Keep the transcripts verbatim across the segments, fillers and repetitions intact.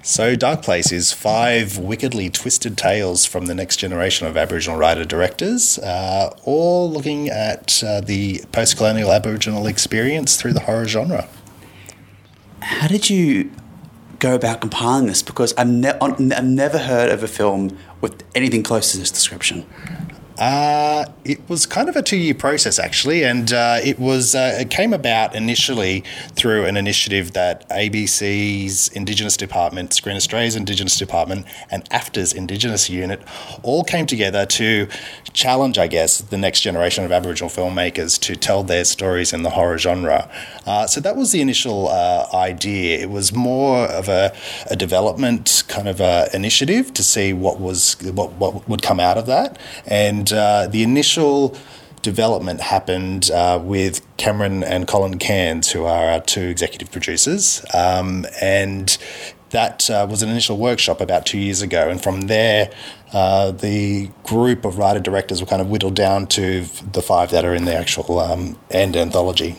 So Dark Place is five wickedly twisted tales from the next generation of Aboriginal writer-directors, uh, all looking at uh, the post-colonial Aboriginal experience through the horror genre. How did you go about compiling this? Because I've, ne- I've never heard of a film with anything close to this description. Uh, it was kind of a two-year process, actually, and uh, it was uh, it came about initially through an initiative that A B C's Indigenous Department, Screen Australia's Indigenous Department, and AFTRA's Indigenous Unit all came together to challenge, I guess, the next generation of Aboriginal filmmakers to tell their stories in the horror genre. Uh, so that was the initial uh, idea. It was more of a, a development kind of uh, initiative to see what was what, what would come out of that, and uh, the initial development happened uh, with Cameron and Colin Cairns, who are our two executive producers, um, and that uh, was an initial workshop about two years ago, and from there uh, the group of writer-directors were kind of whittled down to the five that are in the actual um, end anthology.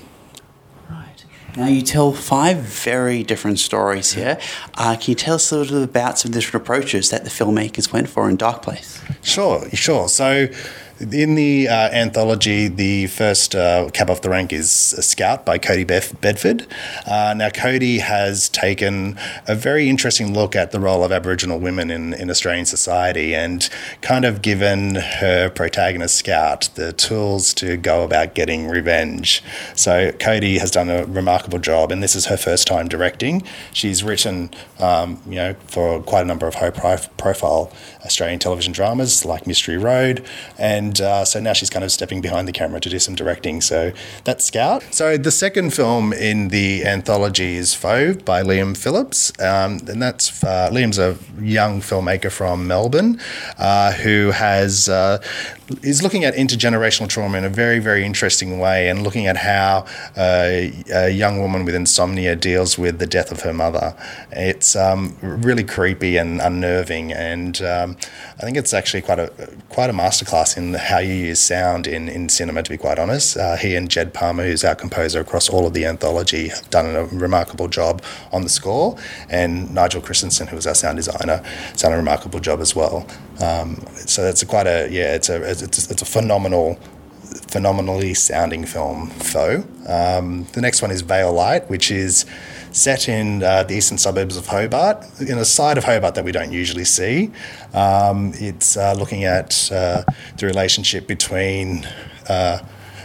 Right. Now you tell five very different stories here. Uh, can you tell us a little bit about some different approaches that the filmmakers went for in Dark Place? Sure, sure. So in the uh, anthology, the first uh, cab off the rank is Scout by Cody Bef- Bedford. Uh, now, Cody has taken a very interesting look at the role of Aboriginal women in, in Australian society and kind of given her protagonist, Scout, the tools to go about getting revenge. So Cody has done a remarkable job, and this is her first time directing. She's written, um, you know, for quite a number of high-profile Australian television dramas like Mystery Road, and And uh, so now she's kind of stepping behind the camera to do some directing. So that's Scout. So the second film in the anthology is Foe by Liam Phillips. Um, and that's uh, Liam's a young filmmaker from Melbourne uh, who has uh, is looking at intergenerational trauma in a very, very interesting way, and looking at how uh, a young woman with insomnia deals with the death of her mother. It's um, really creepy and unnerving, and um, I think it's actually quite a quite a masterclass in how you use sound in, in cinema, to be quite honest. Uh, he and Jed Palmer, who's our composer across all of the anthology, have done a remarkable job on the score, and Nigel Christensen, who was our sound designer, has done a remarkable job as well. Um, so it's a quite a, yeah, it's a, it's a, it's a phenomenal, phenomenally sounding film, Foe. Um, the next one is Veil Light, which is set in uh, the eastern suburbs of Hobart, in a side of Hobart that we don't usually see. Um, it's uh, looking at uh, the relationship between uh,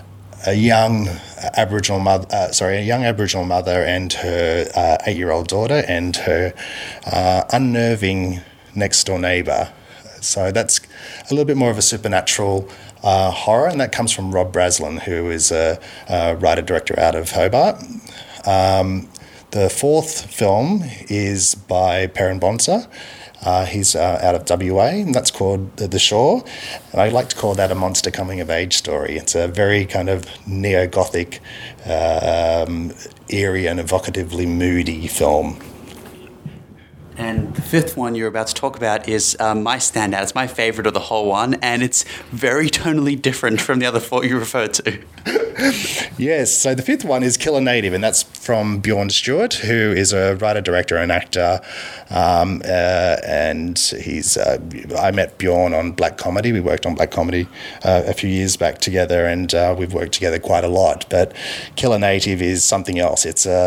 a young Aboriginal mother, uh, sorry, a young Aboriginal mother and her uh, eight-year-old daughter, and her uh, unnerving next-door neighbour. So that's a little bit more of a supernatural uh, horror, and that comes from Rob Braslin, who is a, a writer-director out of Hobart. Um, The fourth film is by Perrin Bonser. Uh, he's uh, out of W A, and that's called The Shore. And I like to call that a monster coming-of-age story. It's a very kind of neo-Gothic, uh, um, eerie and evocatively moody film. And the fifth one you're about to talk about is um, my standout. It's my favourite of the whole one, and it's very tonally different from the other four you referred to. Yes, so the fifth one is Killer Native, and that's from Bjorn Stewart, who is a writer, director, and actor. Um, uh, and he's uh, I met Bjorn on Black Comedy. We worked on Black Comedy uh, a few years back together, and uh, we've worked together quite a lot. But Killer Native is something else. It's a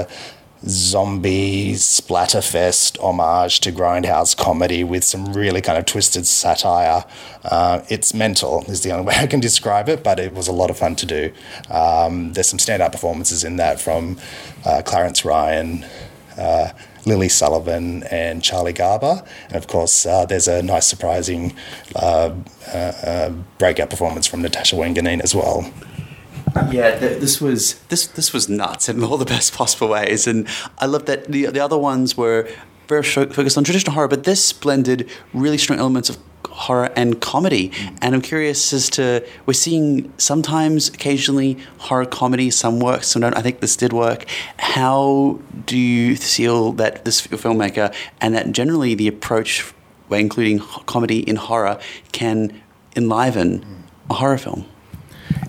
zombie splatterfest homage to grindhouse comedy with some really kind of twisted satire. Uh, it's mental is the only way I can describe it, but it was a lot of fun to do. Um, there's some standout performances in that from uh, Clarence Ryan, uh, Lily Sullivan, and Charlie Garber. And of course, uh, there's a nice surprising uh, uh, uh, breakout performance from Natasha Wanganeen as well. Yeah, th- this was this this was nuts in all the best possible ways, and I love that the the other ones were very focused on traditional horror, but this blended really strong elements of horror and comedy. Mm. And I'm curious as to, we're seeing sometimes, occasionally, horror comedy, some work, some don't. I think this did work. How do you feel that this filmmaker and that generally the approach, by including comedy in horror, can enliven mm. a horror film?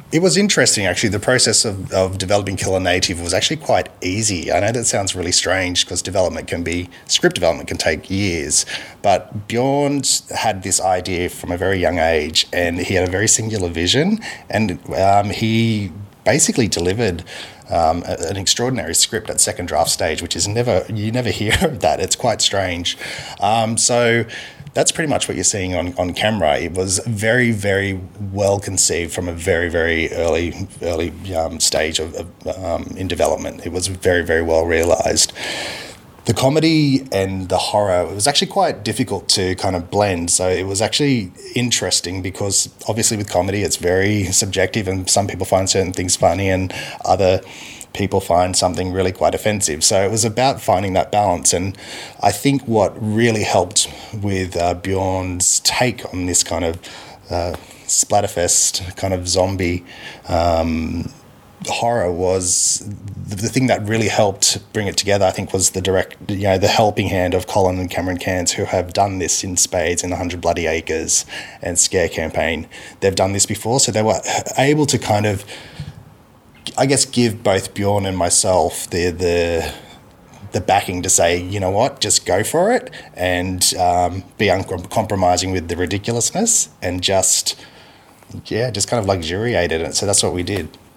It was interesting, actually. The process of, of developing Killer Native was actually quite easy. I know that sounds really strange because development can be, script development can take years, but Bjorn had this idea from a very young age, and he had a very singular vision, and um, he basically delivered um, a, an extraordinary script at second draft stage, which is never, you never hear of that. It's quite strange. Um, so that's pretty much what you're seeing on, on camera. It was very, very well conceived from a very, very early early um, stage of, of um, in development. It was very, very well realised. The comedy and the horror, it was actually quite difficult to kind of blend. So it was actually interesting because obviously with comedy it's very subjective, and some people find certain things funny and other people find something really quite offensive. So it was about finding that balance. And I think what really helped with uh, Bjorn's take on this kind of uh, splatterfest kind of zombie um, horror was the, the thing that really helped bring it together, I think, was the direct, you know, the helping hand of Colin and Cameron Cairns, who have done this in spades in one hundred Bloody Acres and Scare Campaign. They've done this before, so they were able to kind of, I guess, give both Bjorn and myself the the the backing to say, you know what, just go for it, and um, be uncompromising with the ridiculousness, and just, yeah, just kind of luxuriated it. So that's what we did.